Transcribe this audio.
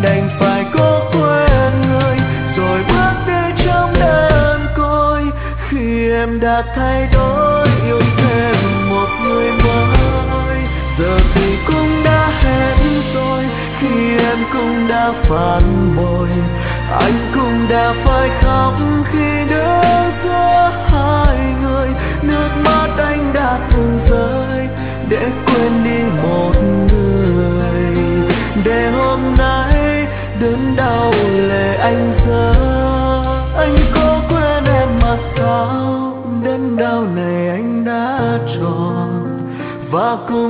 đành phải cố quên người rồi bước đi trong đơn côi. Khi em đã thay đổi yêu thêm một người mới, giờ thì cũng đã hết rồi. Khi em cũng đã phản bội, anh cũng đã phải khóc khi đứng giữa hai người. Nước mắt anh đã từng rơi để quên đi một người, để hôm nay đớn đau lệ anh rơi. Anh cố quên em mà sao đớn đau này anh đã chọn, và cũng